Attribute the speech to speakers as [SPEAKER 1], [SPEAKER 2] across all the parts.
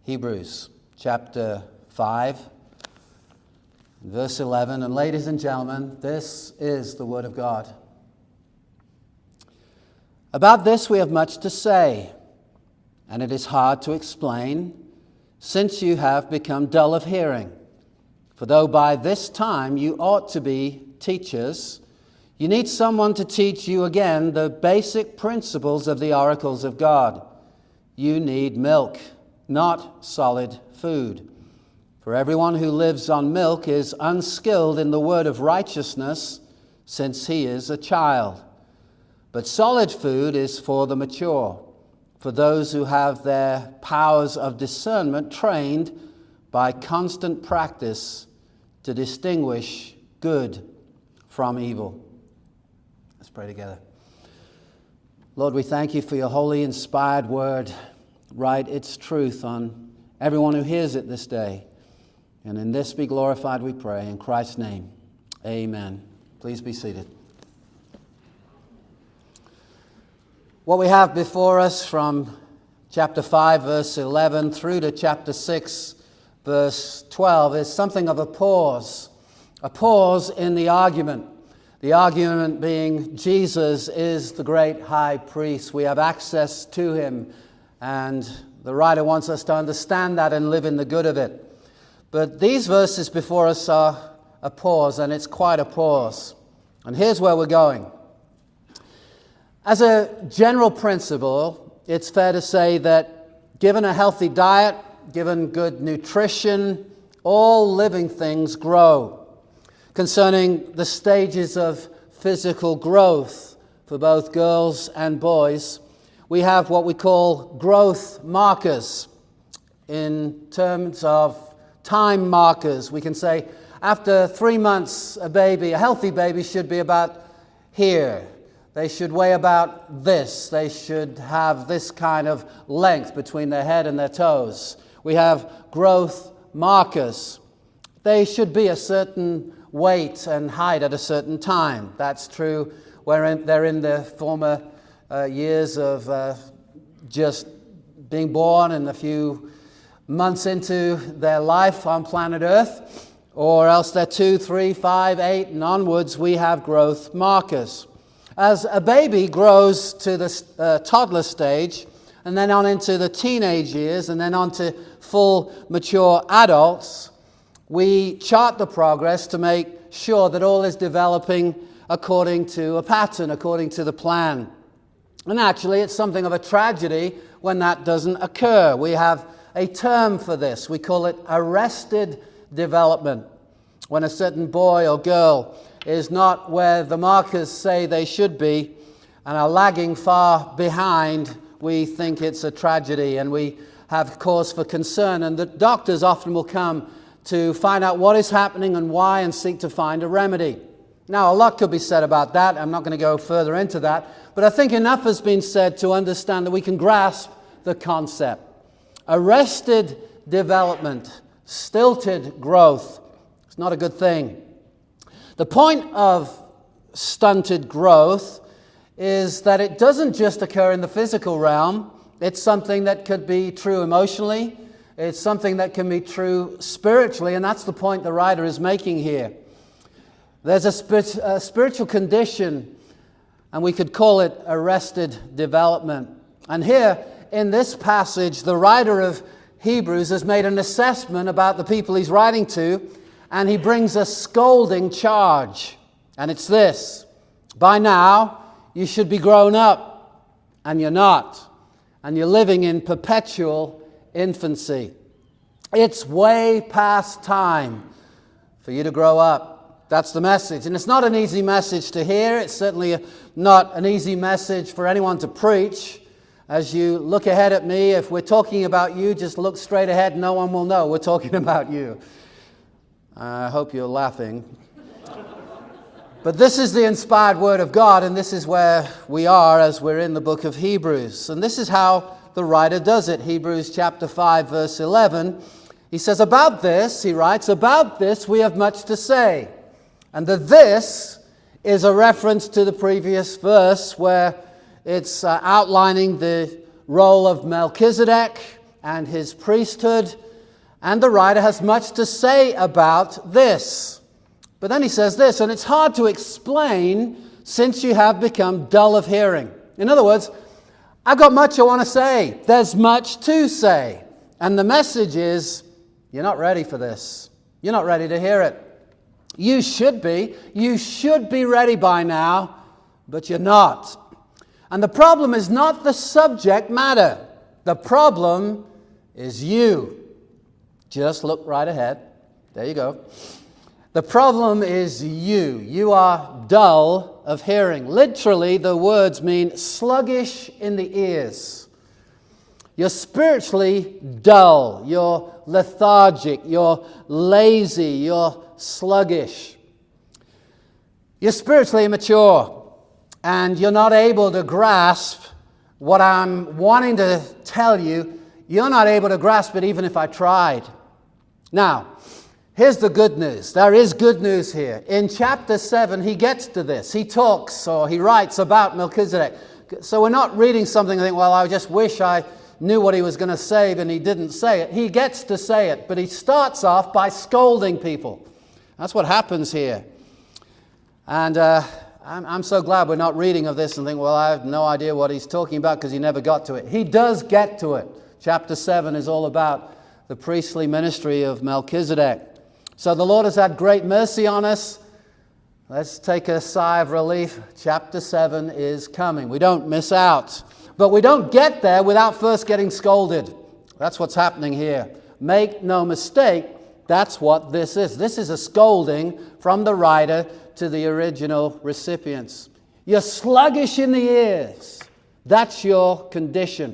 [SPEAKER 1] Hebrews chapter 5, verse 11. And ladies and gentlemen, this is the Word of God. About this we have much to say, and it is hard to explain, since you have become dull of hearing. For though by this time you ought to be teachers, you need someone to teach you again the basic principles of the oracles of God. You need milk, not solid food. For everyone who lives on milk is unskilled in the word of righteousness, since he is a child. But solid food is for the mature, for those who have their powers of discernment trained by constant practice to distinguish good from evil. Let's pray together. Lord, we thank you for your holy, inspired word. Write its truth on everyone who hears it this day. And in this be glorified, we pray. In Christ's name, amen. Please be seated. What we have before us from chapter 5, verse 11, through to chapter 6, verse 12, is something of a pause in the argument. The argument being Jesus is the great high priest. We have access to him, and the writer wants us to understand that and live in the good of it. But these verses before us are a pause, and it's quite a pause. And here's where we're going. As a general principle, it's fair to say that given a healthy diet, given good nutrition, all living things grow. Concerning the stages of physical growth for both girls and boys, we have what we call growth markers. In terms of time markers, we can say after 3 months, a healthy baby should be about here. They should weigh about this. They should have this kind of length between their head and their toes. We have growth markers. They should be a certain weight and height at a certain time. That's true where they're in the former years of just being born and a few months into their life on planet Earth, or else they're 2, 3, 5, 8 and onwards. We have growth markers. As a baby grows to the toddler stage, and then on into the teenage years, and then on to full mature adults, we chart the progress to make sure that all is developing according to a pattern, according to the plan. And actually, it's something of a tragedy when that doesn't occur. We have a term for this. We call it arrested development. When a certain boy or girl is not where the markers say they should be and are lagging far behind, we think it's a tragedy and we have cause for concern. And the doctors often will come to find out what is happening and why and seek to find a remedy. Now, a lot could be said about that. I'm not going to go further into that. But I think enough has been said to understand that we can grasp the concept. Arrested development, stilted growth. It's not a good thing. The point of stunted growth is that it doesn't just occur in the physical realm. It's something that could be true emotionally. It's something that can be true spiritually, and that's the point the writer is making here. There's a spiritual condition, and we could call it arrested development. And here, in this passage, the writer of Hebrews has made an assessment about the people he's writing to, and he brings a scolding charge. And it's this: by now, you should be grown up, and you're not. And you're living in perpetual infancy. It's way past time for you to grow up. That's the message. And it's not an easy message to hear. It's certainly not an easy message for anyone to preach. As you look ahead at me, if we're talking about you, just look straight ahead. No one will know we're talking about you. I hope you're laughing. But this is the inspired Word of God, and this is where we are as we're in the book of Hebrews. And this is how the writer does it. Hebrews chapter 5, verse 11. He says, about this, he writes, about this we have much to say. And the this is a reference to the previous verse where it's outlining the role of Melchizedek and his priesthood, and the writer has much to say about this. But then he says this, and it's hard to explain since you have become dull of hearing. In other words, I've got much I want to say. There's much to say. And the message is, you're not ready for this. You're not ready to hear it. You should be. You should be ready by now, but you're not. And the problem is not the subject matter. The problem is you. Just look right ahead. There you go. The problem is you. You are dull of hearing. Literally, the words mean sluggish in the ears. You're spiritually dull. You're lethargic. You're lazy. You're sluggish. You're spiritually immature. And you're not able to grasp what I'm wanting to tell you. You're not able to grasp it even if I tried. Now, here's the good news. There is good news here. In chapter 7, he gets to this. He talks or he writes about Melchizedek. So we're not reading something and think, well, I just wish I knew what he was going to say, but he didn't say it. He gets to say it, but he starts off by scolding people. That's what happens here. And I'm so glad we're not reading of this and think, well, I have no idea what he's talking about because he never got to it. He does get to it. Chapter 7 is all about the priestly ministry of Melchizedek. So the Lord has had great mercy on us. Let's take a sigh of relief. Chapter 7 is coming. We don't miss out. But we don't get there without first getting scolded. That's what's happening here. Make no mistake, that's what this is. This is a scolding from the writer to the original recipients. You're sluggish in the ears. That's your condition.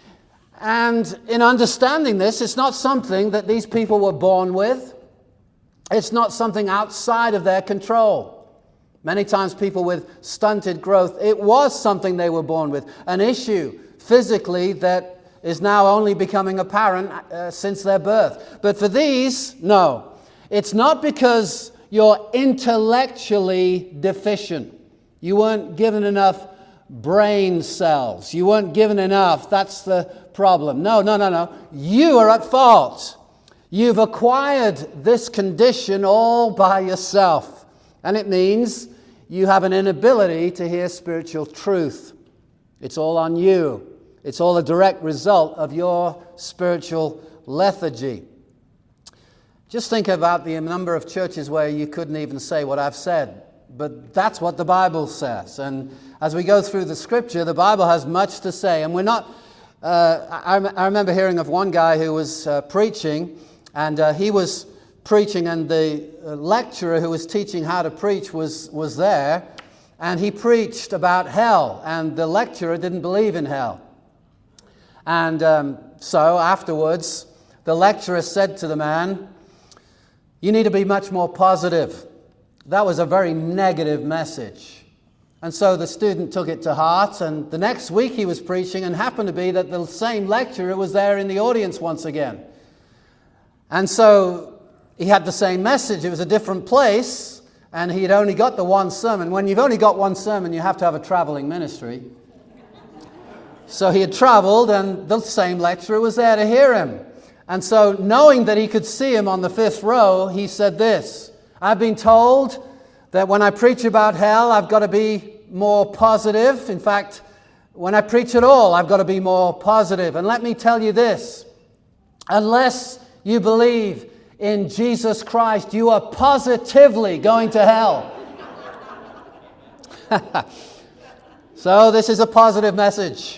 [SPEAKER 1] And in understanding this, it's not something that these people were born with. It's not something outside of their control. Many times people with stunted growth, it was something they were born with, an issue physically that is now only becoming apparent since their birth. But for these, no. It's not because you're intellectually deficient. You weren't given enough brain cells. You weren't given enough. That's the problem. No. You are at fault. You've acquired this condition all by yourself. And it means you have an inability to hear spiritual truth. It's all on you. It's all a direct result of your spiritual lethargy. Just think about the number of churches where you couldn't even say what I've said. But that's what the Bible says. And as we go through the Scripture, the Bible has much to say. And we're not... I remember hearing of one guy who was preaching, and he was preaching, and the lecturer who was teaching how to preach was there, and he preached about hell, and the lecturer didn't believe in hell. And so afterwards, the lecturer said to the man, "You need to be much more positive." That was a very negative message. And so the student took it to heart, and the next week he was preaching, and happened to be that the same lecturer was there in the audience once again. And so he had the same message. It was a different place, and he had only got the one sermon. When you've only got one sermon, you have to have a traveling ministry. So he had traveled, and the same lecturer was there to hear him. And so, knowing that he could see him on the fifth row, he said this: "I've been told that when I preach about hell, I've got to be more positive. In fact, when I preach at all, I've got to be more positive. And let me tell you this, unless you believe in Jesus Christ, you are positively going to hell." So this is a positive message.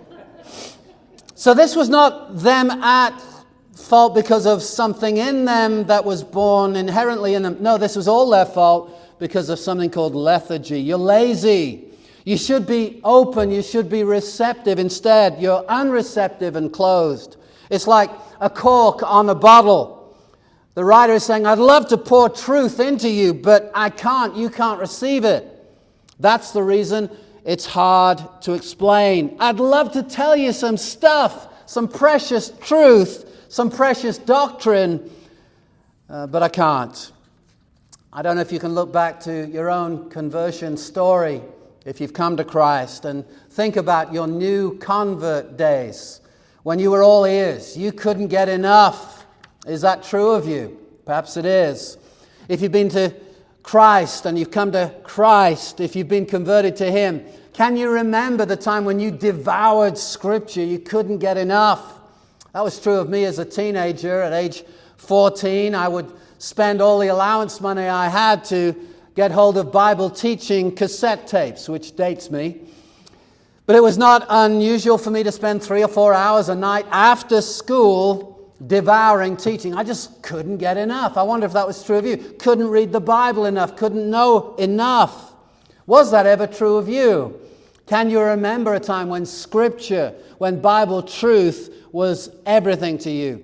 [SPEAKER 1] So this was not them at fault because of something in them that was born inherently in them. No, this was all their fault because of something called lethargy. You're lazy. You should be open. You should be receptive. Instead, you're unreceptive and closed. It's like a cork on a bottle. The writer is saying, I'd love to pour truth into you, but I can't. You can't receive it. That's the reason it's hard to explain. I'd love to tell you some stuff, some precious truth, some precious doctrine, but I can't. I don't know if you can look back to your own conversion story, if you've come to Christ, and think about your new convert days. when you were all ears. You couldn't get enough. Is that true of you? Perhaps it is. If you've been to Christ and you've come to Christ, if you've been converted to Him, can you remember the time when you devoured Scripture? You couldn't get enough. That was true of me as a teenager. At age 14, I would spend all the allowance money I had to get hold of Bible teaching cassette tapes, which dates me. But it was not unusual for me to spend 3 or 4 hours a night after school devouring teaching. I just couldn't get enough. I wonder if that was true of you. Couldn't read the Bible enough. Couldn't know enough. Was that ever true of you? Can you remember a time when Scripture, when Bible truth was everything to you?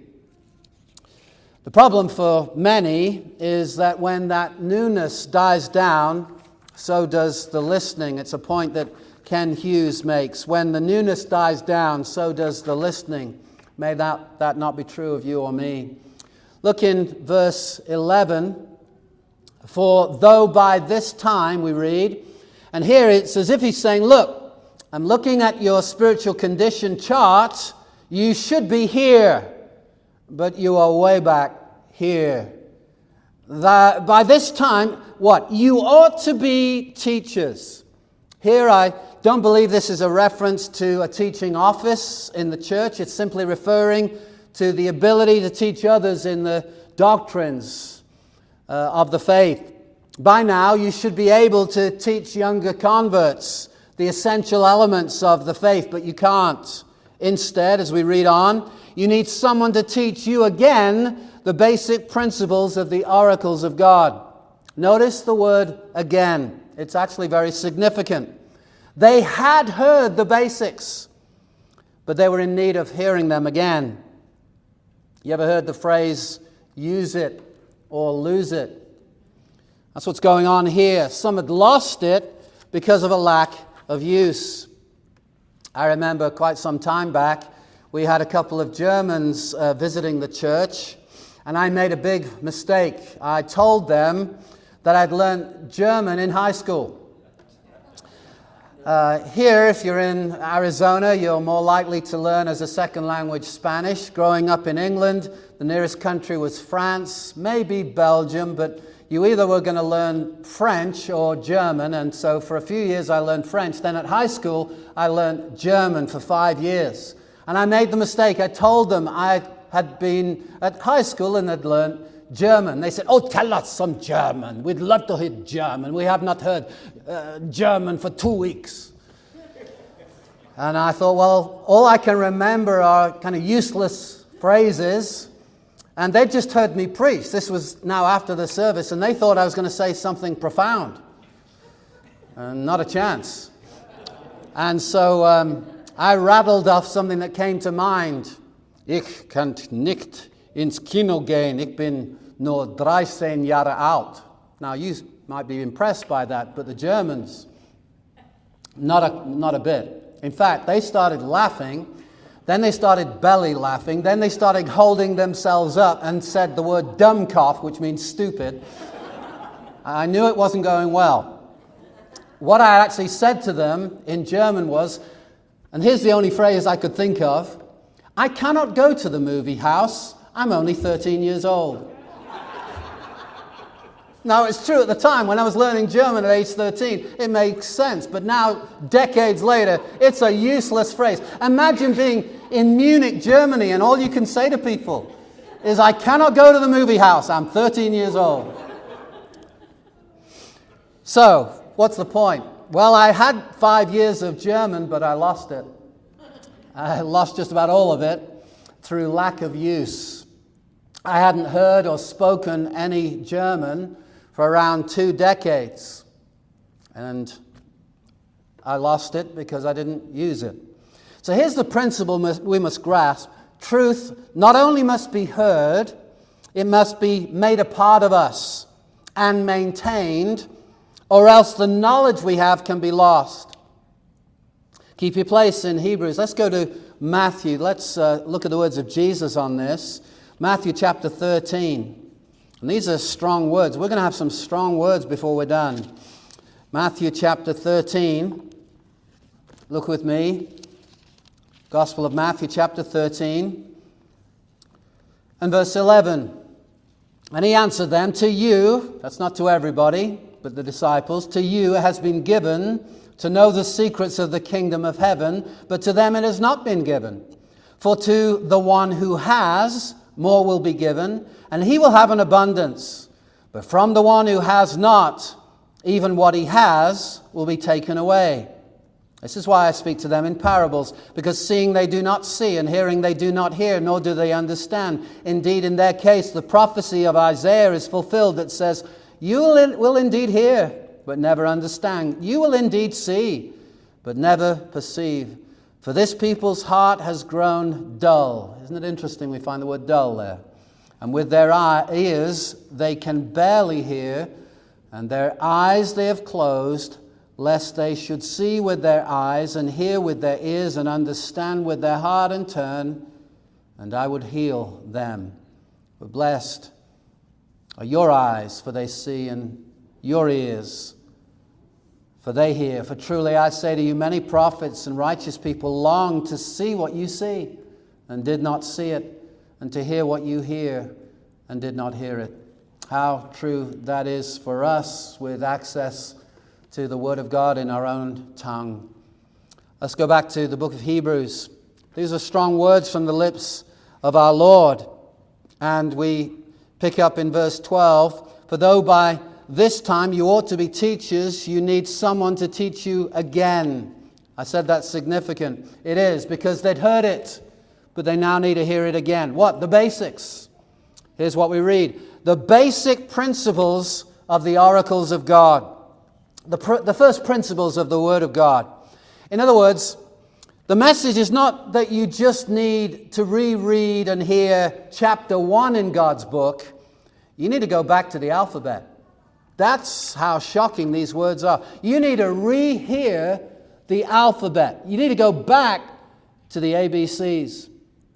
[SPEAKER 1] The problem for many is that when that newness dies down, so does the listening. It's a point that Ken Hughes makes. When the newness dies down, so does the listening. May that not be true of you or me. Look in verse 11. For though by this time, we read, and here it's as if he's saying, look, I'm looking at your spiritual condition chart. You should be here, but you are way back here. By this time, what? You ought to be teachers. Here I don't believe this is a reference to a teaching office in the church. It's simply referring to the ability to teach others in the doctrines of the faith. By now, you should be able to teach younger converts the essential elements of the faith, but you can't. Instead, as we read on, you need someone to teach you again the basic principles of the oracles of God. Notice the word again. It's actually very significant. They had heard the basics, but they were in need of hearing them again. You ever heard the phrase, use it or lose it? That's what's going on here. Some had lost it because of a lack of use. I remember quite some time back, we had a couple of Germans visiting the church, and I made a big mistake. I told them that I'd learned German in high school. Here, if you're in Arizona, you're more likely to learn as a second language Spanish. Growing up in England, the nearest country was France, maybe Belgium, but you either were going to learn French or German, and so for a few years I learned French. Then at high school, I learned German for 5 years. And I made the mistake. I told them I had been at high school and had learned German. They said, oh, tell us some German. We'd love to hear German. We have not heard German for 2 weeks. And I thought, well, all I can remember are kind of useless phrases. And they just heard me preach. This was now after the service, and they thought I was going to say something profound. Not a chance. And so I rattled off something that came to mind. Ich kann nicht ins Kino gehen. Ich bin nur 13 Jahre alt. Now, you might be impressed by that, but the Germans, not a bit. In fact, they started laughing. Then they started belly laughing. Then they started holding themselves up and said the word Dummkopf, which means stupid. I knew it wasn't going well. What I actually said to them in German was, and here's the only phrase I could think of, I cannot go to the movie house. I'm only 13 years old. Now, it's true at the time when I was learning German at age 13, it makes sense. But now, decades later, it's a useless phrase. Imagine being in Munich, Germany, and all you can say to people is, I cannot go to the movie house. I'm 13 years old. So, what's the point? Well, I had 5 years of German, but I lost it. I lost just about all of it through lack of use. I hadn't heard or spoken any German for around 2 decades. And I lost it because I didn't use it. So here's the principle we must grasp. Truth not only must be heard, it must be made a part of us and maintained, or else the knowledge we have can be lost. Keep your place in Hebrews. Let's go to Matthew. Let's look at the words of Jesus on this. Matthew chapter 13. And these are strong words. We're going to have some strong words before we're done. Matthew chapter 13. Look with me. Gospel of Matthew chapter 13 and verse 11. And he answered them, to you, that's not to everybody, but the disciples, to you has been given to know the secrets of the kingdom of heaven, but to them it has not been given. For to the one who has, more will be given, and he will have an abundance. But from the one who has not, even what he has will be taken away. This is why I speak to them in parables, because seeing they do not see, and hearing they do not hear, nor do they understand. Indeed, in their case, the prophecy of Isaiah is fulfilled that says, you will indeed hear, but never understand. You will indeed see, but never perceive. For this people's heart has grown dull. Isn't it interesting we find the word dull there? And with their ears they can barely hear, and their eyes they have closed, lest they should see with their eyes and hear with their ears and understand with their heart and turn, and I would heal them. But blessed are your eyes, for they see, and your ears, for they hear. For truly I say to you, many prophets and righteous people long to see what you see, and did not see it, and to hear what you hear, and did not hear it. How true that is for us with access to the Word of God in our own tongue. Let's go back to the book of Hebrews. These are strong words from the lips of our Lord. And we pick up in verse 12. For though by this time you ought to be teachers, you need someone to teach you again. I said that's significant. It is, because they'd heard it, but they now need to hear it again. What? The basics. Here's what we read. The basic principles of the oracles of God. The first principles of the Word of God. In other words, the message is not that you just need to reread and hear chapter 1 in God's book. You need to go back to the alphabet. That's how shocking these words are. You need to rehear the alphabet. You need to go back to the ABCs.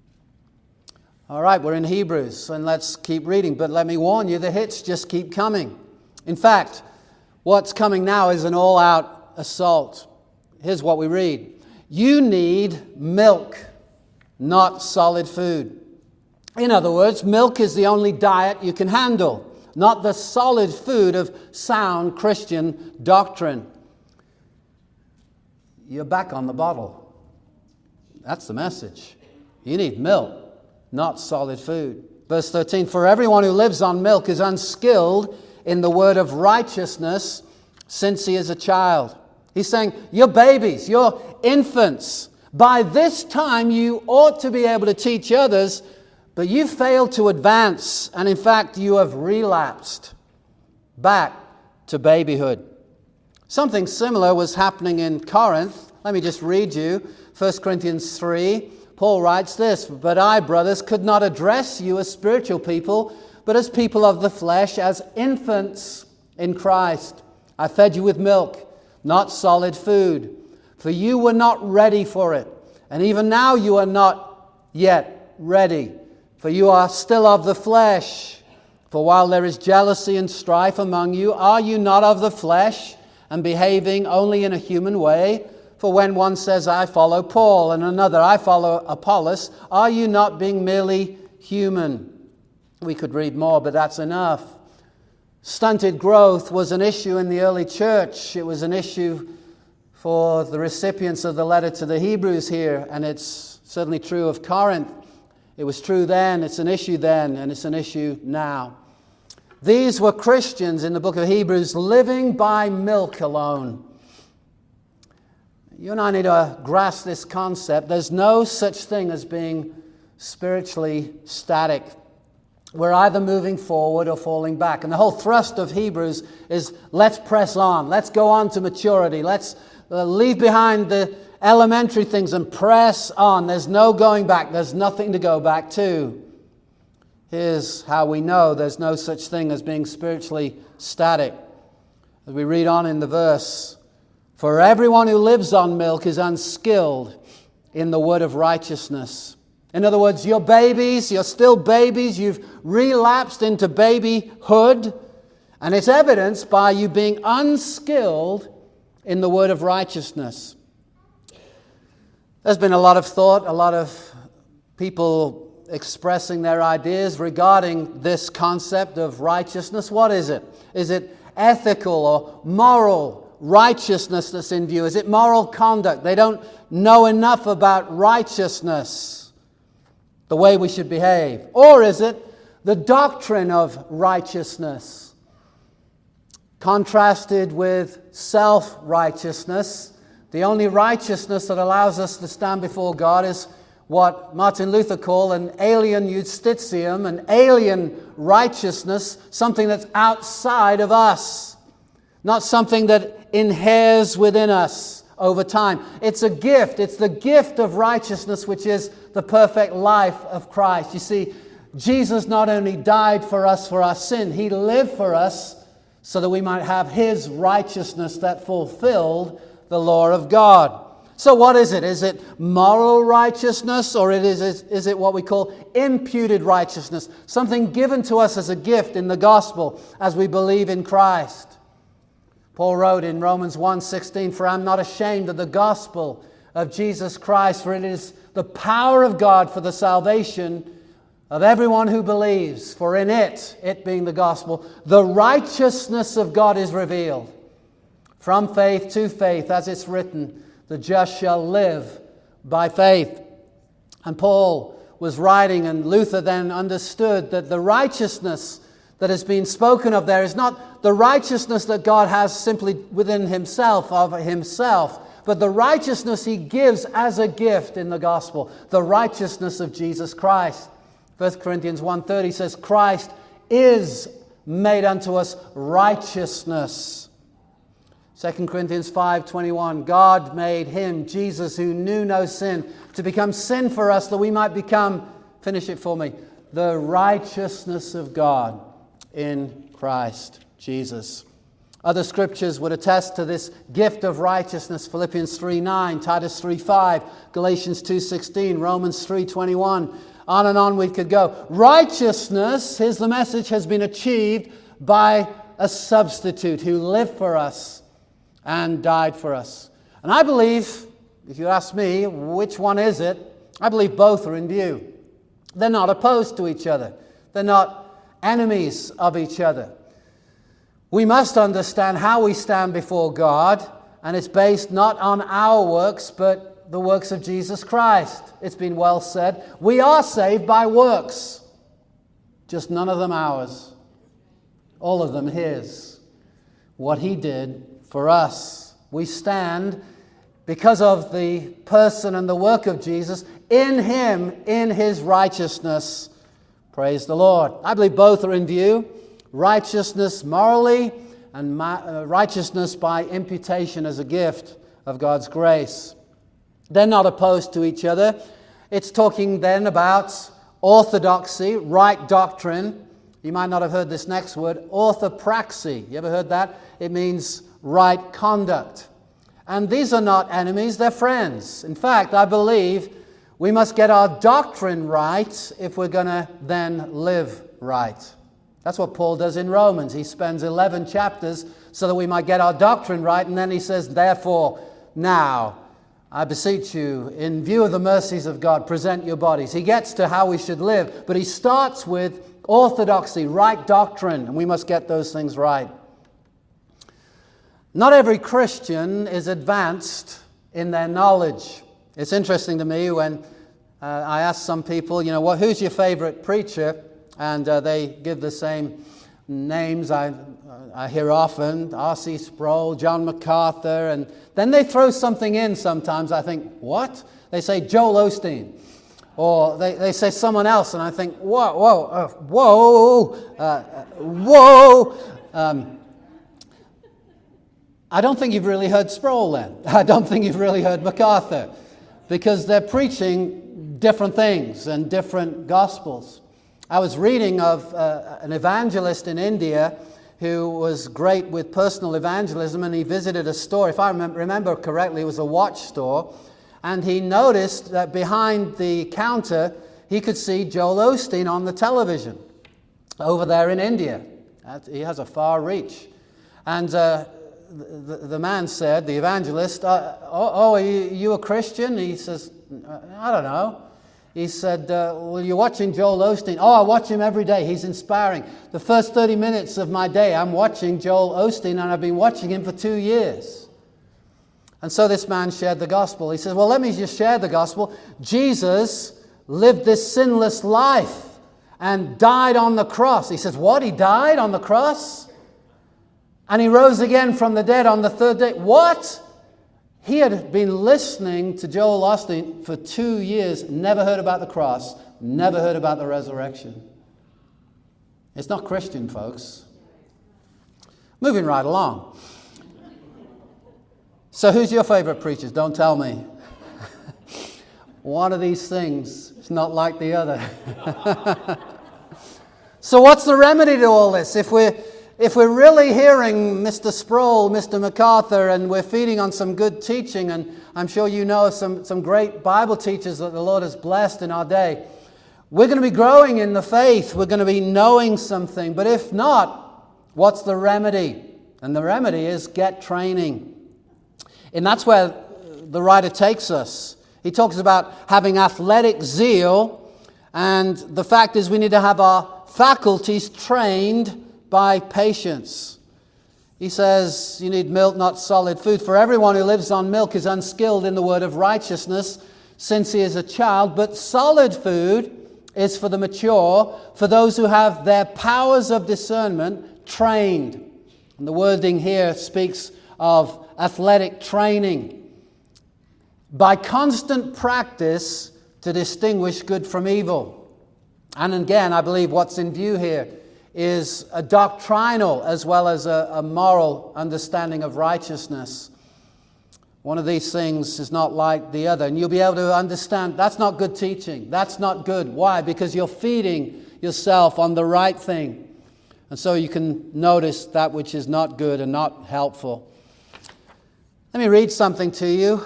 [SPEAKER 1] All right, we're in Hebrews, and let's keep reading. But let me warn you, the hits just keep coming. In fact, what's coming now is an all-out assault. Here's what we read. You need milk, not solid food. In other words, milk is the only diet you can handle, not the solid food of sound Christian doctrine. You're back on the bottle. That's the message. You need milk, not solid food. Verse 13, for everyone who lives on milk is unskilled in the word of righteousness, since he is a child. He's saying, you're babies, you're infants. By this time you ought to be able to teach others, but you failed to advance, and in fact you have relapsed back to babyhood. Something similar was happening in Corinth. Let me just read you 1 Corinthians 3. Paul writes this, but I, brothers, could not address you as spiritual people, but as people of the flesh, as infants in Christ. I fed you with milk, not solid food, for you were not ready for it. And even now you are not yet ready, for you are still of the flesh. For while there is jealousy and strife among you, are you not of the flesh and behaving only in a human way? For when one says, I follow Paul, and another, I follow Apollos, are you not being merely human? We could read more, but that's enough. Stunted growth was an issue in the early church. It was an issue for the recipients of the letter to the Hebrews here, and it's certainly true of Corinth. It was true then, it's an issue then, and it's an issue now. These were Christians in the book of Hebrews living by milk alone. You and I need to grasp this concept. There's no such thing as being spiritually static. We're either moving forward or falling back. And the whole thrust of Hebrews is let's press on. Let's go on to maturity. Let's leave behind the elementary things and press on. There's no going back. There's nothing to go back to. Here's how we know there's no such thing as being spiritually static. As we read on in the verse, for everyone who lives on milk is unskilled in the word of righteousness. In other words, you're babies, you're still babies, you've relapsed into babyhood, and it's evidenced by you being unskilled in the word of righteousness. There's been a lot of thought, a lot of people expressing their ideas regarding this concept of righteousness. What is it? Is it ethical or moral righteousness that's in view? Is it moral conduct? They don't know enough about righteousness, the way we should behave. Or is it the doctrine of righteousness, contrasted with self-righteousness? The only righteousness that allows us to stand before God is what Martin Luther called an alien justitium, an alien righteousness, something that's outside of us, not something that inheres within us over time. It's a gift. It's the gift of righteousness, which is the perfect life of Christ. You see, Jesus not only died for us for our sin, He lived for us so that we might have His righteousness that fulfilled the law of God. So what is it? Is it moral righteousness, or is it what we call imputed righteousness? Something given to us as a gift in the gospel as we believe in Christ. Paul wrote in Romans 1:16, "For I am not ashamed of the gospel of Jesus Christ, for it is the power of God for the salvation of everyone who believes. For in it being the gospel, the righteousness of God is revealed. From faith to faith, as it's written, the just shall live by faith." And Paul was writing, and Luther then understood that the righteousness that has been spoken of there is not the righteousness that God has simply within Himself, of Himself, but the righteousness He gives as a gift in the gospel, the righteousness of Jesus Christ. 1 Corinthians 1:30 says, "Christ is made unto us righteousness." 2 Corinthians 5:21, "God made Him, Jesus, who knew no sin, to become sin for us, that we might become," finish it for me, "the righteousness of God in Christ Jesus." Other scriptures would attest to this gift of righteousness. Philippians 3:9, Titus 3:5, Galatians 2:16, Romans 3:21. On and on we could go. Righteousness, here's the message, has been achieved by a substitute who lived for us and died for us. And I believe, if you ask me, which one is it? I believe both are in view. They're not opposed to each other. They're not enemies of each other. We must understand how we stand before God, and it's based not on our works, but the works of Jesus Christ. It's been well said, we are saved by works, just none of them ours. All of them His. What He did for us. We stand because of the person and the work of Jesus in Him, in His righteousness. Praise the Lord. I believe both are in view. Righteousness morally and righteousness by imputation as a gift of God's grace. They're not opposed to each other. It's talking then about orthodoxy, right doctrine. You might not have heard this next word, orthopraxy. You ever heard that? It means right conduct. And these are not enemies, they're friends. In fact, I believe we must get our doctrine right if we're going to then live right. That's what Paul does in Romans. He spends 11 chapters so that we might get our doctrine right, and then he says, "Therefore, now, I beseech you, in view of the mercies of God, present your bodies." He gets to how we should live, but he starts with orthodoxy, right doctrine, and we must get those things right. Not every Christian is advanced in their knowledge. It's interesting to me when I ask some people, who's your favorite preacher? And they give the same names I hear often, R.C. Sproul, John MacArthur, and then they throw something in sometimes. I think, what? They say Joel Osteen. Or they say someone else, and I think, whoa. I don't think you've really heard Sproul then. I don't think you've really heard MacArthur, because they're preaching different things and different gospels. I was reading of an evangelist in India who was great with personal evangelism, and he visited a store. If I remember correctly, it was a watch store. And he noticed that behind the counter, he could see Joel Osteen on the television over there in India. He has a far reach. And the man said, the evangelist, are you a Christian? He says, I don't know. He said, well, you're watching Joel Osteen. Oh, I watch him every day. He's inspiring. The first 30 minutes of my day, I'm watching Joel Osteen, and I've been watching him for 2 years. And so this man shared the gospel. He says, well, let me just share the gospel. Jesus lived this sinless life and died on the cross. He says, what? He died on the cross? And he rose again from the dead on the third day. What? He had been listening to Joel Osteen for 2 years, never heard about the cross, never heard about the resurrection. It's not Christian, folks. Moving right along. So who's your favorite preachers? Don't tell me. One of these things is not like the other. So what's the remedy to all this? If we're really hearing Mr. Sproul, Mr. MacArthur, and we're feeding on some good teaching, and I'm sure you know some great Bible teachers that the Lord has blessed in our day, we're going to be growing in the faith. We're going to be knowing something. But if not, what's the remedy? And the remedy is get training. And that's where the writer takes us. He talks about having athletic zeal, and the fact is we need to have our faculties trained by patience. He says you need milk, not solid food. For everyone who lives on milk is unskilled in the word of righteousness, since he is a child. But solid food is for the mature, for those who have their powers of discernment trained. And the wording here speaks of athletic training. By constant practice to distinguish good from evil. And again, I believe what's in view here is a doctrinal as well as a moral understanding of righteousness. One of these things is not like the other. And you'll be able to understand that's not good teaching. That's not good. Why? Because you're feeding yourself on the right thing. And so you can notice that which is not good and not helpful. Let me read something to you.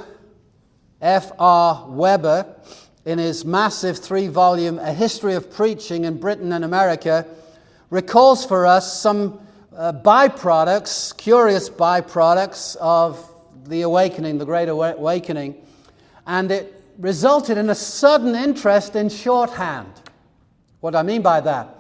[SPEAKER 1] F.R. Weber, in his massive 3-volume A History of Preaching in Britain and America, recalls for us some byproducts, curious byproducts of the awakening, the Great Awakening. And it resulted in a sudden interest in shorthand. What do I mean by that?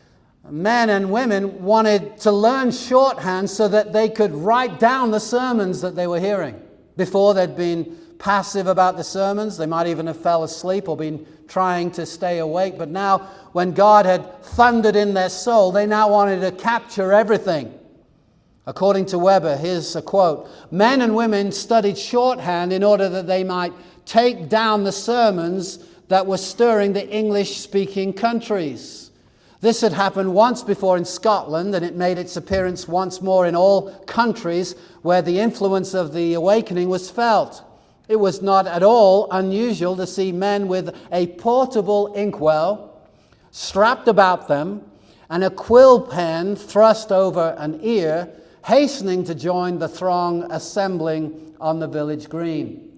[SPEAKER 1] Men and women wanted to learn shorthand so that they could write down the sermons that they were hearing. Before, they'd been passive about the sermons. They might even have fell asleep or been trying to stay awake. But now, when God had thundered in their soul, they now wanted to capture everything. According to Weber, here's a quote. Men and women studied shorthand in order that they might take down the sermons that were stirring the English-speaking countries. This had happened once before in Scotland, and it made its appearance once more in all countries where the influence of the awakening was felt. It was not at all unusual to see men with a portable inkwell strapped about them and a quill pen thrust over an ear, hastening to join the throng assembling on the village green.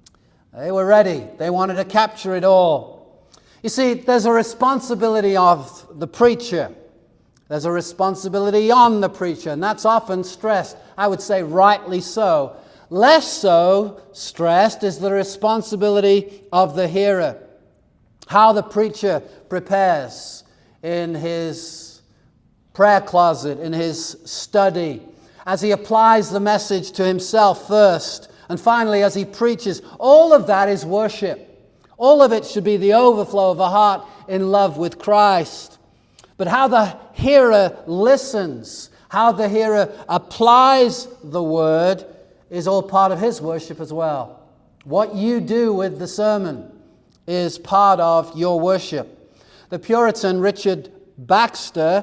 [SPEAKER 1] They were ready. They wanted to capture it all. You see, there's a responsibility of the preacher. There's a responsibility on the preacher, and that's often stressed, I would say rightly so. Less so stressed is the responsibility of the hearer. How the preacher prepares in his prayer closet, in his study, as he applies the message to himself first, and finally as he preaches. All of that is worship. All of it should be the overflow of a heart in love with Christ. But how the hearer listens, how the hearer applies the word, is all part of his worship as well. What you do with the sermon is part of your worship. The Puritan Richard Baxter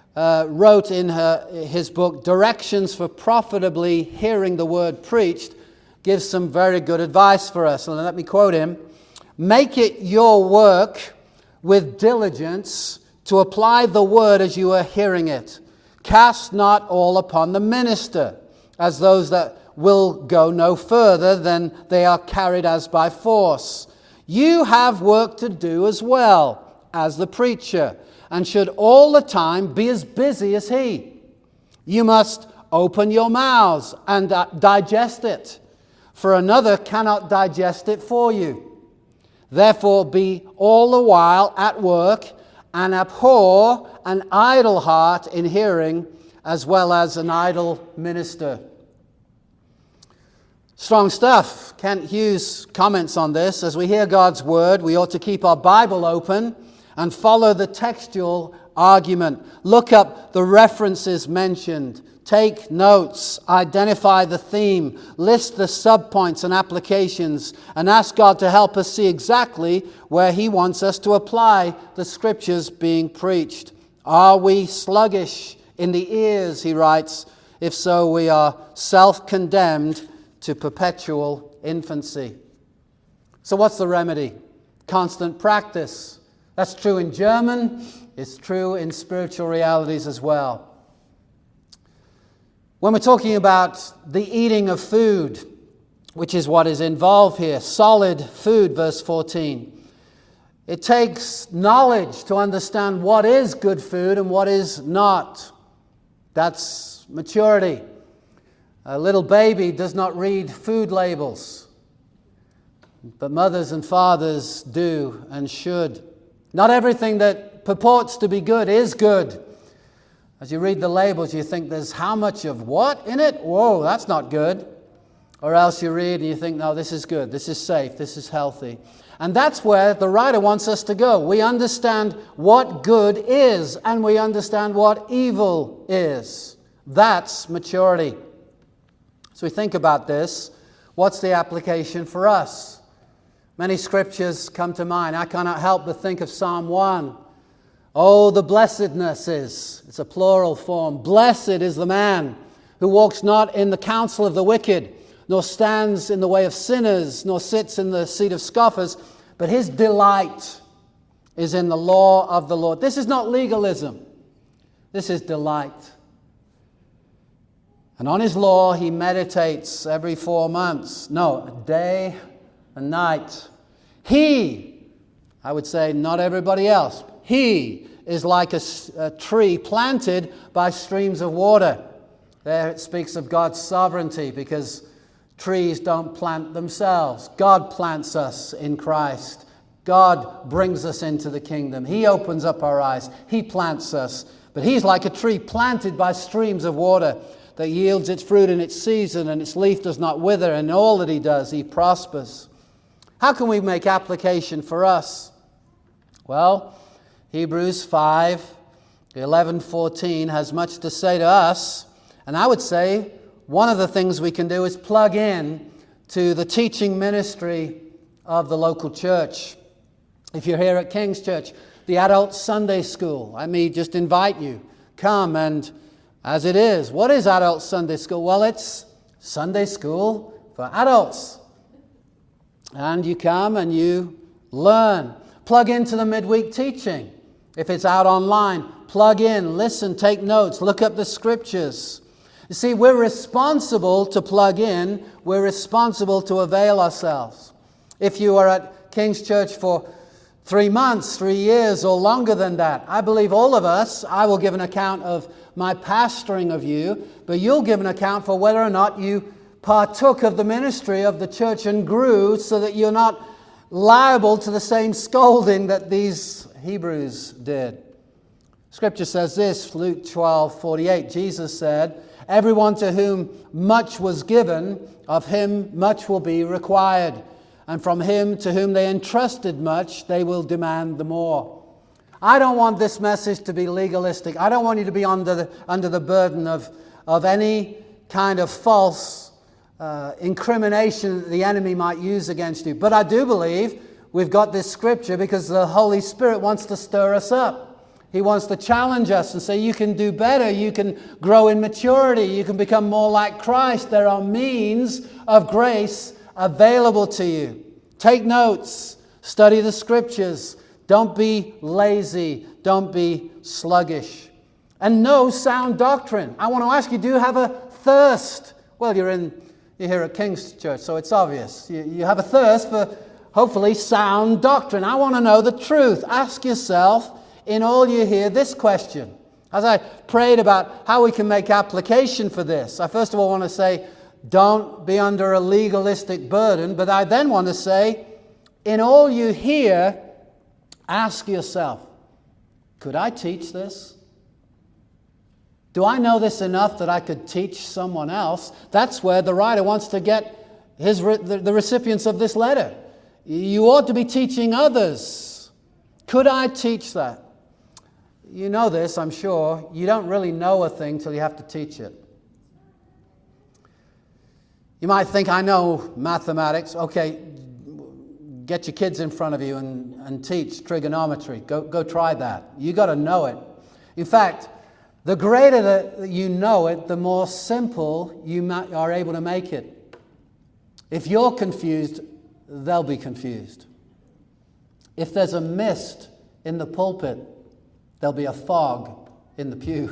[SPEAKER 1] wrote in his book, Directions for Profitably Hearing the Word Preached, gives some very good advice for us. And let me quote him. Make it your work with diligence to apply the word as you are hearing it. Cast not all upon the minister, as those that will go no further than they are carried as by force. You have work to do as well as the preacher, and should all the time be as busy as he. You must open your mouths and digest it, for another cannot digest it for you. Therefore be all the while at work, and abhor an idle heart in hearing, as well as an idle minister. Strong stuff. Kent Hughes comments on this. As we hear God's word, we ought to keep our Bible open and follow the textual argument. Look up the references mentioned. Take notes. Identify the theme. List the subpoints and applications. And ask God to help us see exactly where He wants us to apply the Scriptures being preached. Are we sluggish in the ears, he writes? If so, we are self-condemned to perpetual infancy. So what's the remedy? Constant practice. That's true in German. It's true in spiritual realities as well. When we're talking about the eating of food, which is what is involved here, solid food, verse 14, it takes knowledge to understand what is good food and what is not. That's maturity. A little baby does not read food labels, but mothers and fathers do and should. Not everything that purports to be good is good. As you read the labels, you think there's how much of what in it? Whoa, that's not good. Or else you read and you think, no, this is good, this is safe, this is healthy. And that's where the writer wants us to go. We understand what good is, and we understand what evil is. That's maturity. So we think about this. What's the application for us? Many scriptures come to mind. I cannot help but think of Psalm 1. Oh, the blessedness is, it's a plural form. Blessed is the man who walks not in the counsel of the wicked, nor stands in the way of sinners, nor sits in the seat of scoffers, but his delight is in the law of the Lord. This is not legalism. This is delight. And on his law he meditates every 4 months. No, day and night. He, I would say not everybody else, he is like a tree planted by streams of water. There it speaks of God's sovereignty, because trees don't plant themselves. God plants us in Christ. God brings us into the kingdom. He opens up our eyes. He plants us. But he's like a tree planted by streams of water that yields its fruit in its season, and its leaf does not wither, and all that he does, he prospers. How can we make application for us? Well, Hebrews 5:11-14 has much to say to us, and I would say one of the things we can do is plug in to the teaching ministry of the local church. If you're here at King's Church, the adult Sunday school, I may just invite you, come. And as it is, what is adult Sunday school? Well, it's Sunday school for adults. And you come and you learn. Plug into the midweek teaching. If it's out online, plug in, listen, take notes, look up the scriptures. You see, we're responsible to plug in. We're responsible to avail ourselves. If you are at King's Church for 3 months, 3 years, or longer than that, I believe all of us, I will give an account of my pastoring of you, but you'll give an account for whether or not you partook of the ministry of the church and grew, so that you're not liable to the same scolding that these Hebrews did. Scripture says this, Luke 12:48. Jesus said, "Everyone to whom much was given, of him much will be required. And from him to whom they entrusted much, they will demand the more." I don't want this message to be legalistic. I don't want you to be under the burden of any kind of false incrimination that the enemy might use against you. But I do believe we've got this scripture because the Holy Spirit wants to stir us up. He wants to challenge us and say, you can do better, you can grow in maturity, you can become more like Christ. There are means of grace available to you. Take notes, study the scriptures. Don't be lazy, don't be sluggish. And know sound doctrine. I want to ask you, do you have a thirst? Well, you're here at King's Church, so it's obvious. You have a thirst for, hopefully, sound doctrine. I want to know the truth. Ask yourself, in all you hear, this question. As I prayed about how we can make application for this, I first of all want to say, don't be under a legalistic burden, but I then want to say, in all you hear, ask yourself, could I teach this? Do I know this enough that I could teach someone else? That's where the writer wants to get the recipients of this letter. You ought to be teaching others. Could I teach that? You know this, I'm sure. You don't really know a thing till you have to teach it. You might think, I know mathematics. Okay, get your kids in front of you and teach trigonometry. Go try that. You got to know it. In fact, the greater that you know it, the more simple you are able to make it. If you're confused, they'll be confused. If there's a mist in the pulpit, there'll be a fog in the pew.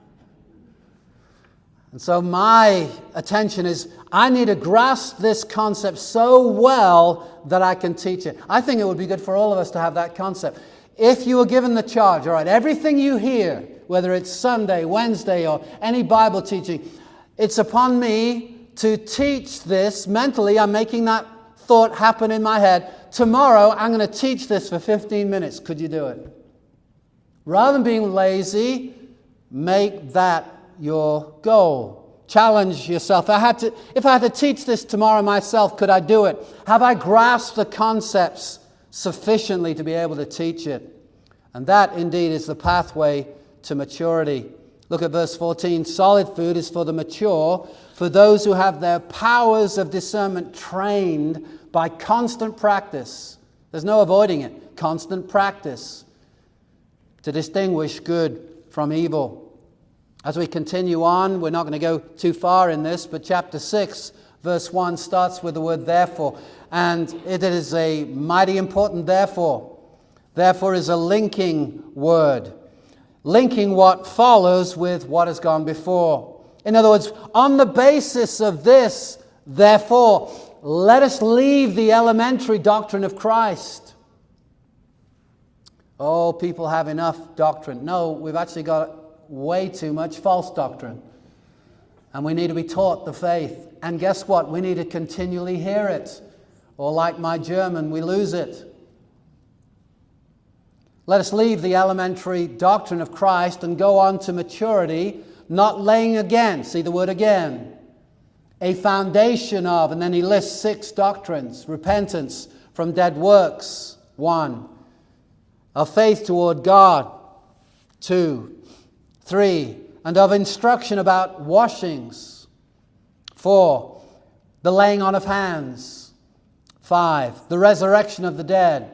[SPEAKER 1] And so my attention is, I need to grasp this concept so well that I can teach it. I think it would be good for all of us to have that concept. If you were given the charge, all right, everything you hear, whether it's Sunday, Wednesday, or any Bible teaching, it's upon me to teach this mentally. I'm making that thought happen in my head. Tomorrow, I'm going to teach this for 15 minutes. Could you do it? Rather than being lazy, make that your goal. Challenge yourself. If I had to teach this tomorrow myself, could I do it? Have I grasped the concepts sufficiently to be able to teach it? And that indeed is the pathway to maturity. Look at verse 14. Solid food is for the mature, for those who have their powers of discernment trained by constant practice. There's no avoiding it. Constant practice to distinguish good from evil. As we continue on, we're not going to go too far in this, but chapter 6, verse 1 starts with the word therefore. And it is a mighty important therefore. Therefore is a linking word. Linking what follows with what has gone before. In other words, on the basis of this, therefore, let us leave the elementary doctrine of Christ. Oh, people have enough doctrine. No, we've actually got way too much false doctrine. And we need to be taught the faith. And guess what? We need to continually hear it. Or like my German, we lose it. Let us leave the elementary doctrine of Christ and go on to maturity, not laying again, see the word again, a foundation of, and then he lists 6 doctrines. Repentance from dead works, 1. Of faith toward God, 2. 3. And of instruction about washings, 4. The laying on of hands, 5. The resurrection of the dead,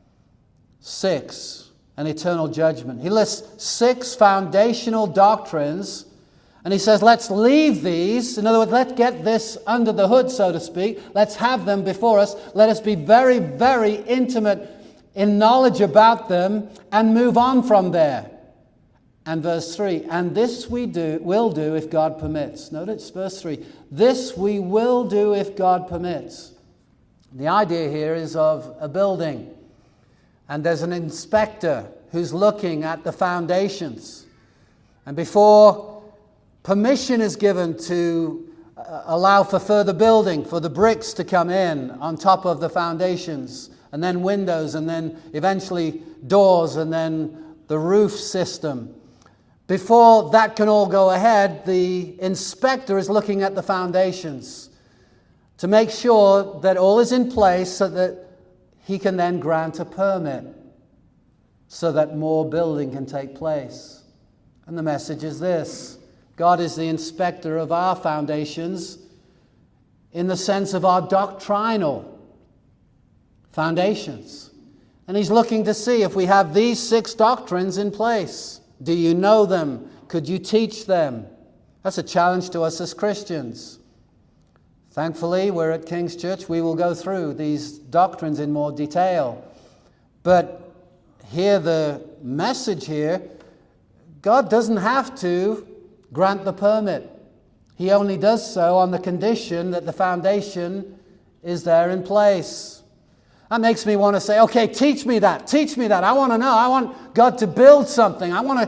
[SPEAKER 1] 6. An eternal judgment. He lists 6 foundational doctrines, and he says, let's leave these. In other words, let's get this under the hood, so to speak. Let's have them before us. Let us be very, very intimate in knowledge about them and move on from there. And verse 3, and this we will do if God permits. Notice verse 3, this we will do if God permits. The idea here is of a building. And there's an inspector who's looking at the foundations. And before permission is given to allow for further building, for the bricks to come in on top of the foundations, and then windows, and then eventually doors, and then the roof system. Before that can all go ahead, the inspector is looking at the foundations to make sure that all is in place so that he can then grant a permit so that more building can take place. And the message is this: God is the inspector of our foundations in the sense of our doctrinal foundations. And he's looking to see if we have these 6 doctrines in place. Do you know them? Could you teach them? That's a challenge to us as Christians. Thankfully, we're at King's Church. We will go through these doctrines in more detail. But hear the message here. God doesn't have to grant the permit. He only does so on the condition that the foundation is there in place. That makes me want to say, okay, teach me that. Teach me that. I want to know. I want God to build something. I want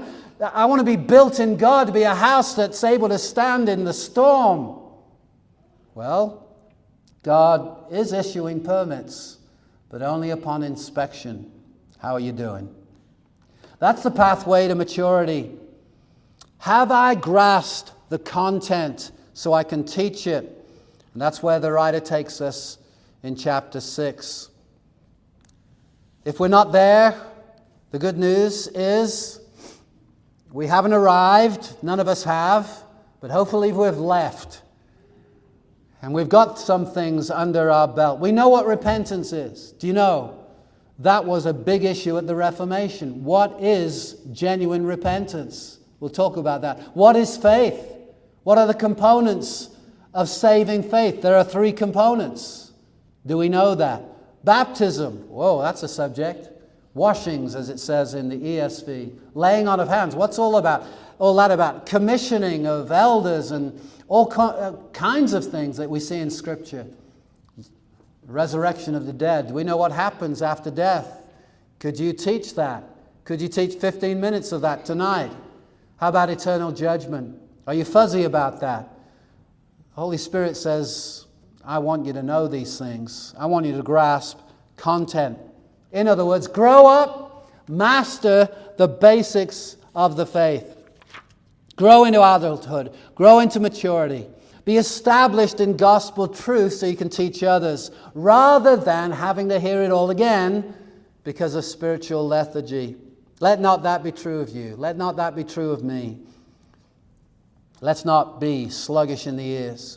[SPEAKER 1] I want to be built in God to be a house that's able to stand in the storm. Well, God is issuing permits, but only upon inspection. How are you doing? That's the pathway to maturity. Have I grasped the content so I can teach it? And that's where the writer takes us in chapter 6. If we're not there, the good news is we haven't arrived. None of us have. But hopefully we've left. And we've got some things under our belt. We know what repentance is. Do you know? That was a big issue at the Reformation. What is genuine repentance? We'll talk about that. What is faith? What are the components of saving faith? There are 3 components. Do we know that? Baptism. Whoa, that's a subject. Washings, as it says in the ESV. Laying on of hands. What's all that about? Commissioning of elders and all kinds of things that we see in Scripture. Resurrection of the dead. Do we know what happens after death? Could you teach that? Could you teach 15 minutes of that tonight? How about eternal judgment? Are you fuzzy about that? The Holy Spirit says, I want you to know these things. I want you to grasp content. In other words, grow up, master the basics of the faith. Grow into adulthood. Grow into maturity. Be established in gospel truth so you can teach others, rather than having to hear it all again because of spiritual lethargy. Let not that be true of you. Let not that be true of me. Let's not be sluggish in the ears.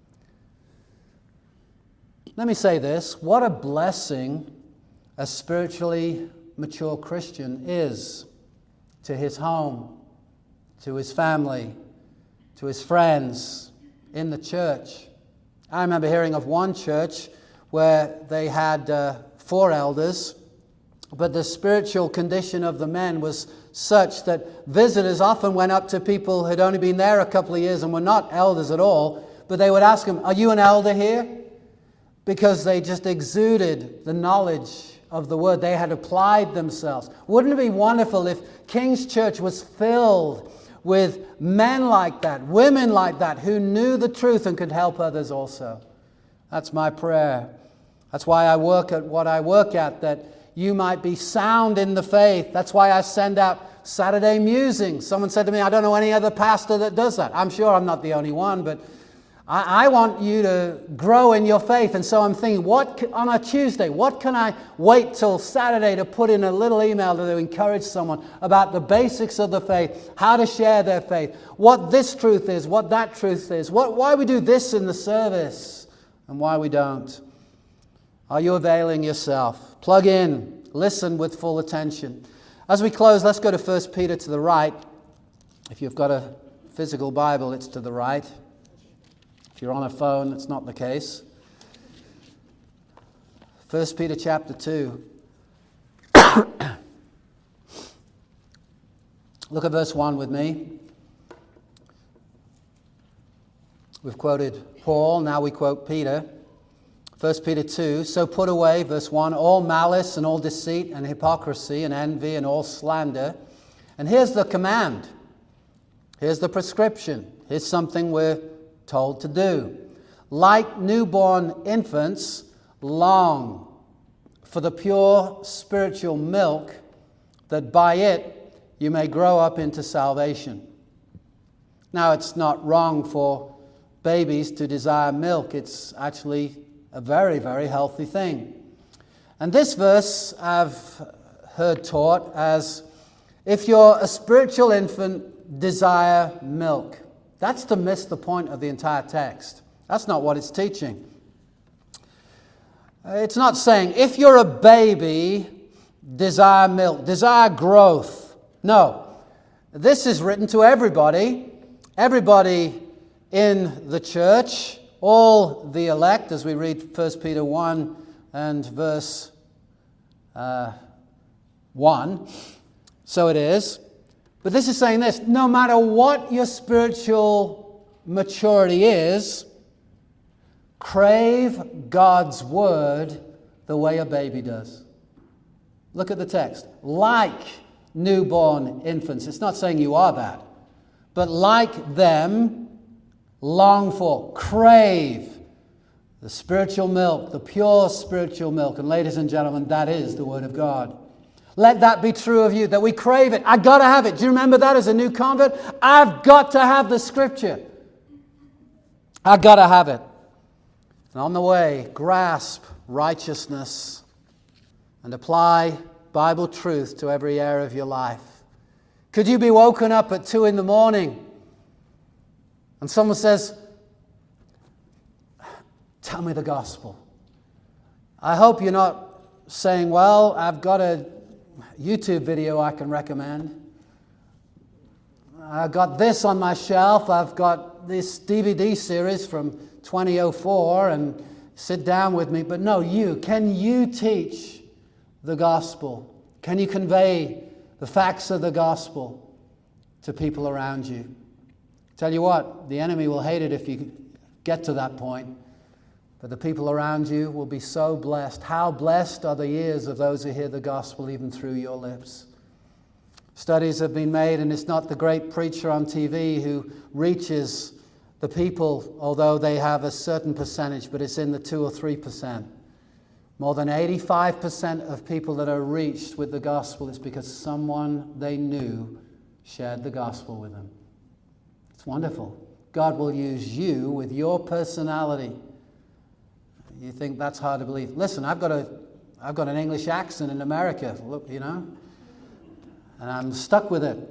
[SPEAKER 1] Let me say this. What a blessing a spiritually mature Christian is to his home, to his family, to his friends, in the church. I remember hearing of one church where they had 4 elders, but the spiritual condition of the men was such that visitors often went up to people who had only been there a couple of years and were not elders at all, but they would ask them, are you an elder here? Because they just exuded the knowledge of the Word. They had applied themselves. Wouldn't it be wonderful if King's Church was filled with men like that, women like that, who knew the truth and could help others also? That's my prayer. That's why I work at what I work at, that you might be sound in the faith. That's why I send out Saturday musings. Someone said to me, I don't know any other pastor that does that. I'm sure I'm not the only one, but I want you to grow in your faith. And so I'm thinking, on a Tuesday, what can I wait till Saturday to put in a little email to encourage someone about the basics of the faith, how to share their faith, what this truth is, what that truth is, why we do this in the service and why we don't. Are you availing yourself? Plug in, listen with full attention. As we close, let's go to 1 Peter to the right. If you've got a physical Bible, it's to the right. If you're on a phone, it's not the case. 1 Peter chapter 2. Look at verse 1 with me. We've quoted Paul, now we quote Peter. 1 Peter 2, so put away, verse 1, all malice and all deceit and hypocrisy and envy and all slander. And here's the command. Here's the prescription. Here's something we're told to do. Like newborn infants, long for the pure spiritual milk, that by it you may grow up into salvation. Now, it's not wrong for babies to desire milk. It's actually a very, very healthy thing. And this verse I've heard taught as, if you're a spiritual infant, desire milk. That's to miss the point of the entire text. That's not what it's teaching. It's not saying, if you're a baby, desire milk, desire growth. No. This is written to everybody. Everybody in the church, all the elect, as we read 1 Peter 1 and verse 1. So it is. But this is saying this, no matter what your spiritual maturity is, crave God's word the way a baby does. Look at the text. Like newborn infants. It's not saying you are that. But like them, long for, crave the spiritual milk, the pure spiritual milk. And ladies and gentlemen, that is the Word of God. Let that be true of you, that we crave it. I've got to have it. Do you remember that as a new convert? I've got to have the Scripture. I've got to have it. And on the way, grasp righteousness and apply Bible truth to every area of your life. Could you be woken up at 2 a.m. and someone says, tell me the gospel? I hope you're not saying, well, I've got a YouTube video I can recommend. I've got this on my shelf. I've got this DVD series from 2004 and sit down with me. But no, can you teach the gospel? Can you convey the facts of the gospel to people around you? Tell you what, the enemy will hate it if you get to that point. But the people around you will be so blessed. How blessed are the ears of those who hear the gospel even through your lips. Studies have been made, and it's not the great preacher on TV who reaches the people, although they have a certain percentage, but it's in the 2 or 3%. More than 85% of people that are reached with the gospel is because someone they knew shared the gospel with them. It's wonderful. God will use you with your personality. You think that's hard to believe. Listen, I've got an English accent in America, look, and I'm stuck with it.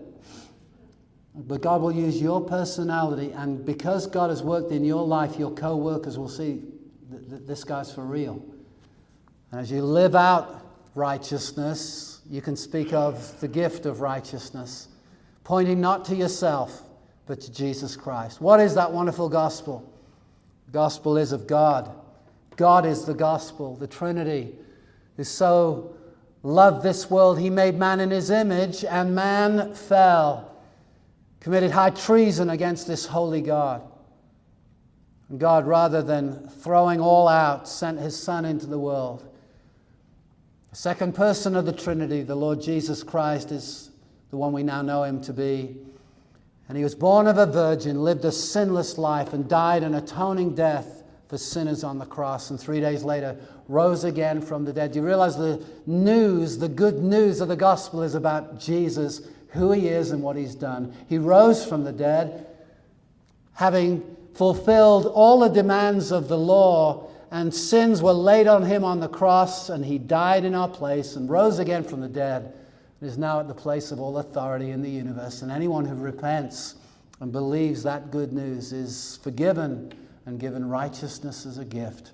[SPEAKER 1] But God will use your personality, and because God has worked in your life, your co-workers will see that this guy's for real. And as you live out righteousness, you can speak of the gift of righteousness, pointing not to yourself, but to Jesus Christ. What is that wonderful gospel? The gospel is of God. God is the gospel, the Trinity, who so loved this world. He made man in his image, and man fell, committed high treason against this holy God. And God, rather than throwing all out, sent his Son into the world. The second person of the Trinity, the Lord Jesus Christ, is the one we now know him to be. And he was born of a virgin, lived a sinless life, and died an atoning death for sinners on the cross, and 3 days later rose again from the dead. Do you realize the good news of the gospel is about Jesus, who he is and what he's done? He rose from the dead, having fulfilled all the demands of the law, and sins were laid on him on the cross, and he died in our place and rose again from the dead, and is now at the place of all authority in the universe. And anyone who repents and believes that good news is forgiven and given righteousness as a gift.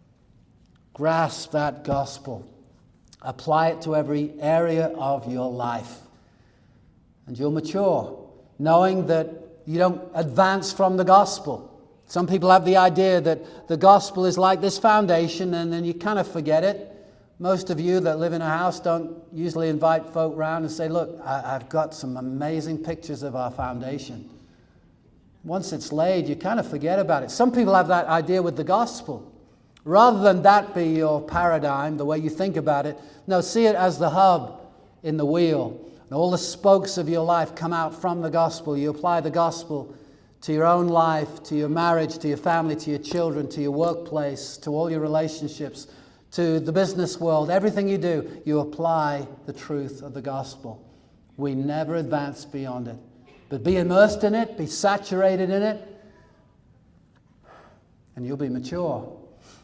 [SPEAKER 1] Grasp that gospel. Apply it to every area of your life. And you'll mature, knowing that you don't advance from the gospel. Some people have the idea that the gospel is like this foundation, and then you kind of forget it. Most of you that live in a house don't usually invite folk around and say, look, I've got some amazing pictures of our foundation. Once it's laid, you kind of forget about it. Some people have that idea with the gospel. Rather than that be your paradigm, the way you think about it, no, see it as the hub in the wheel. And all the spokes of your life come out from the gospel. You apply the gospel to your own life, to your marriage, to your family, to your children, to your workplace, to all your relationships, to the business world. Everything you do, you apply the truth of the gospel. We never advance beyond it. But be immersed in it, be saturated in it, and you'll be mature.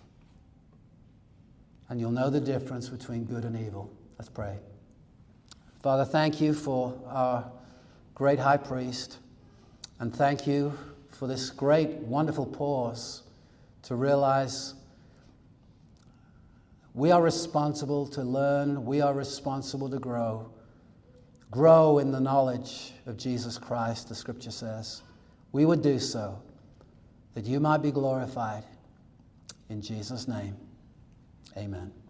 [SPEAKER 1] And you'll know the difference between good and evil. Let's pray. Father, thank you for our great high priest, and thank you for this great, wonderful pause to realize we are responsible to learn, we are responsible to grow. Grow in the knowledge of Jesus Christ, the Scripture says. We would do so, that you might be glorified. In Jesus' name, amen.